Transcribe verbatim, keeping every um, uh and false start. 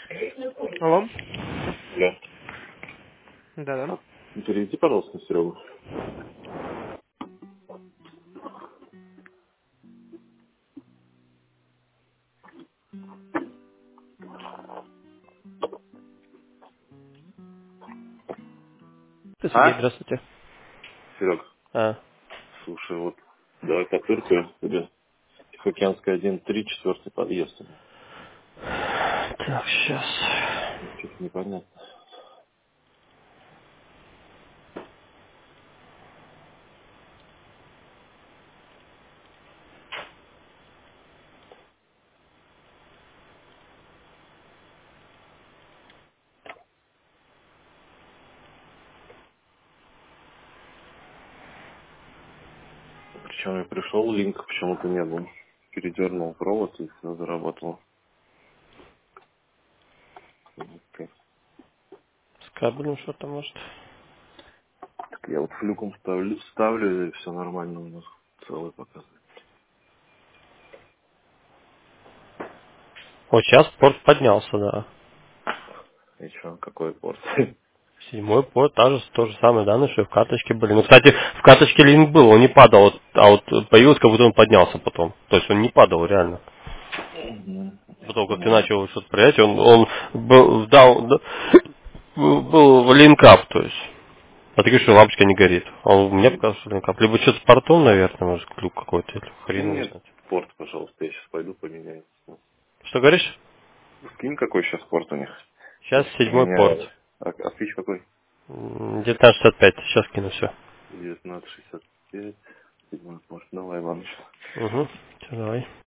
Алло? Да. Да-да. А, переведи, пожалуйста, на Серегу. Это Сергей, А? здравствуйте. Серег, А, слушай, вот давай потыркаем тебе. Тихоокеанская один три, четвертый подъезд. так, сейчас. Что-то непонятно. Причем я пришел, линк почему-то не был. Передернул провод и все заработало. Так, С кабелем что-то может. я вот флюком ставлю, ставлю и все нормально у нас. Целый показывает. Вот сейчас порт поднялся, да. И что, какой порт? Седьмой порт, та же, то же самое данные, что и в карточке были. Ну, кстати, в карточке линк был, он не падал, вот, а вот появился, как будто он поднялся потом. То есть он не падал реально. Мгм. Потом, как ты Ну, начал что-то проверять, он, он был, дал, да, был в линкап, то есть. А ты говоришь, что лампочка не горит. А у меня показалось, что линкап. Либо что-то с портом, наверное, может, клюк какой-то, или скинь хрен его мне знает. порт, пожалуйста, я сейчас пойду поменяю. Что говоришь? Скинь, какой сейчас порт у них. Я Сейчас сейчас седьмой порт. поменяю. А, а свич какой? М, девятнадцать шестьдесят пять. Сейчас кину все. девятнадцать шестьдесят пять. Седьмой порт. Давай, ладно. Угу. Все, давай.